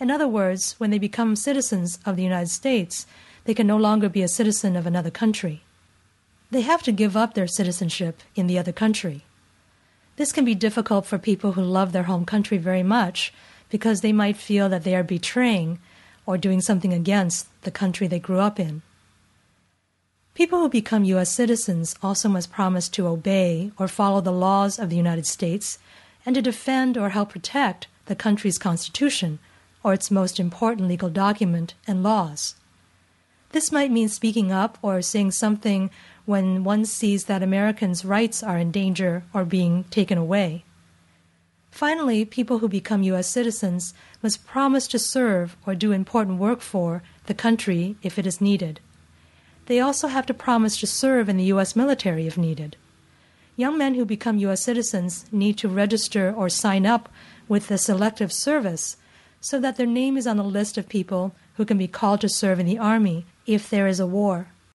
In other words, when they become citizens of the United States, they can no longer be a citizen of another country. They have to give up their citizenship in the other country. This can be difficult for people who love their home country very much because they might feel that they are betraying or doing something against the country they grew up in. People who become U.S. citizens also must promise to obey or follow the laws of the United States and to defend or help protect the country's constitution or its most important legal document and laws. This might mean speaking up or saying something when one sees that Americans' rights are in danger or being taken away. Finally, people who become U.S. citizens must promise to serve or do important work for the country if it is needed. They also have to promise to serve in the U.S. military if needed. Young men who become U.S. citizens need to register or sign up with the Selective Service so that their name is on the list of people who can be called to serve in the Army if there is a war.